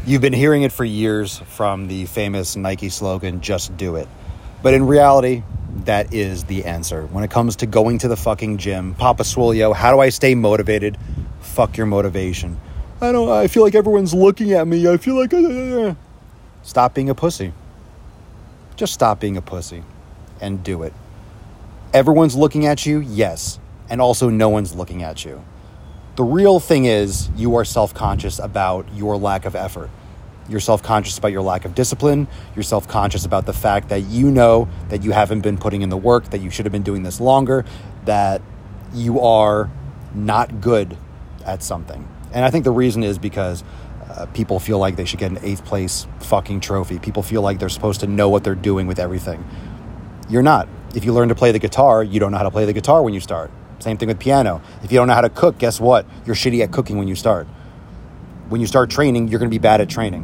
You've been hearing it for years from the famous Nike slogan, just do it. But in reality, that is the answer. When it comes to going to the fucking gym, Papa Swolio, how do I stay motivated? Fuck your motivation. I feel like everyone's looking at me. I feel like... Stop being a pussy. Just stop being a pussy and do it. Everyone's looking at you, yes. And also no one's looking at you. The real thing is you are self-conscious about your lack of effort. You're self-conscious about your lack of discipline. You're self-conscious about the fact that you know that you haven't been putting in the work, that you should have been doing this longer, that you are not good at something. And I think the reason is because people feel like they should get an 8th place fucking trophy. People feel like they're supposed to know what they're doing with everything. You're not. If you learn to play the guitar, you don't know how to play the guitar when you start. Same thing with piano. If you don't know how to cook, guess what? You're shitty at cooking when you start. When you start training, you're going to be bad at training.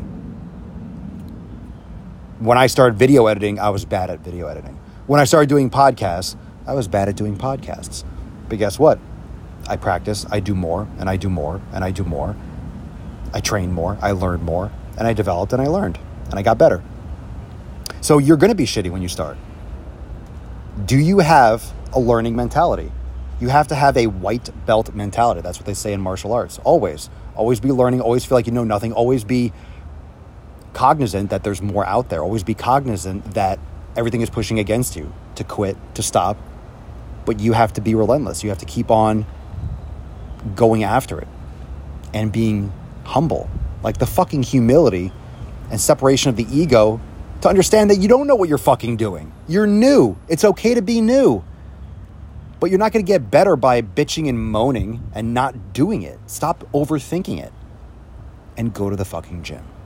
When I started video editing, I was bad at video editing. When I started doing podcasts, I was bad at doing podcasts. But guess what? I practice, I do more, and I do more, and I do more. I trained more, I learned more, and I developed and I learned, and I got better. So you're going to be shitty when you start. Do you have a learning mentality? You have to have a white belt mentality. That's what they say in martial arts. Always. Always be learning. Always feel like you know nothing. Always be cognizant that there's more out there. Always be cognizant that everything is pushing against you to quit, to stop. But you have to be relentless. You have to keep on going after it and being humble. Like the fucking humility and separation of the ego to understand that you don't know what you're fucking doing. You're new. It's okay to be new. But you're not going to get better by bitching and moaning and not doing it. Stop overthinking it and go to the fucking gym.